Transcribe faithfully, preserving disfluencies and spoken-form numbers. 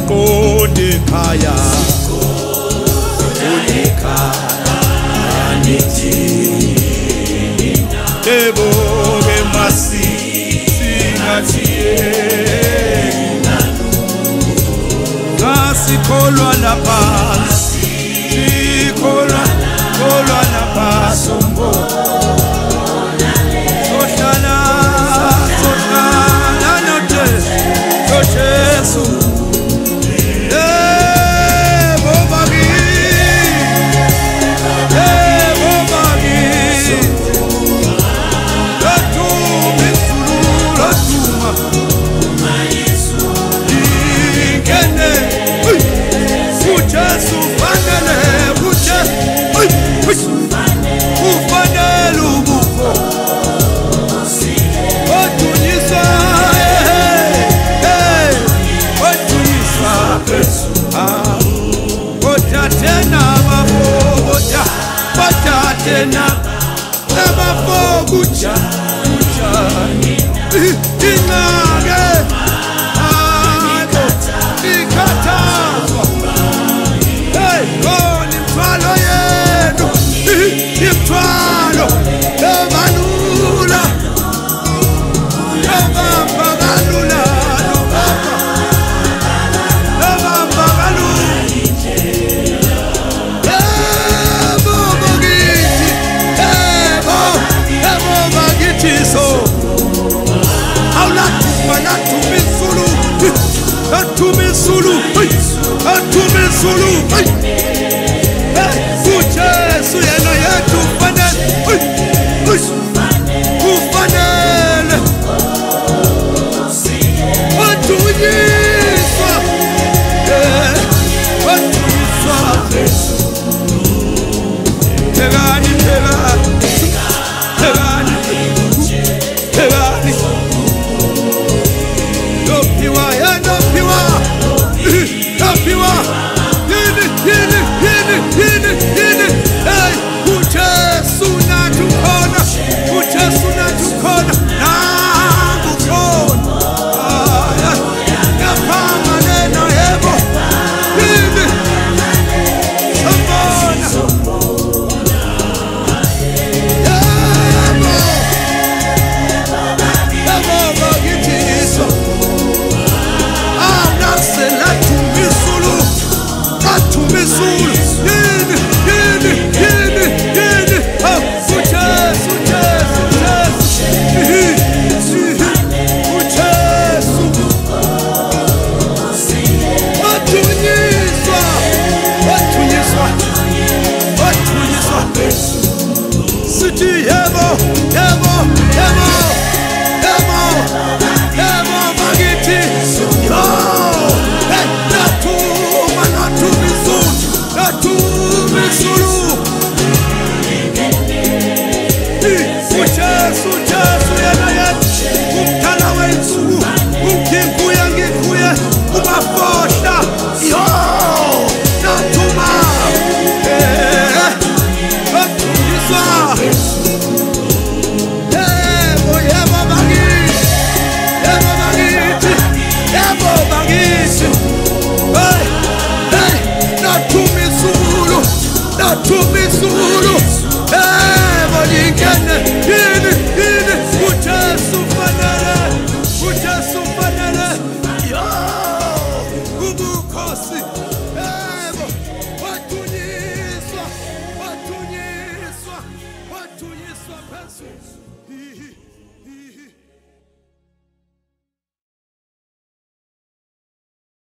siqonde ekhaya Eboke masi singathie Ngasikholwa lapha sikholwa kholwa lapha sombo Sohlala sohlala note Jesu Tena Naba fogucha Uchani Ingage Ago Ikatazwa Hey, koni mfalo yenu Mfalo Evanula Evamba galula Evamba galula So, how not to not to be Zulu, not to be Zulu, not to be Zulu. Fuche, suyena yetu panel, kufanel. What do we need? What do we need? Tegani, tegani, tegani. Sucesso, sucesso,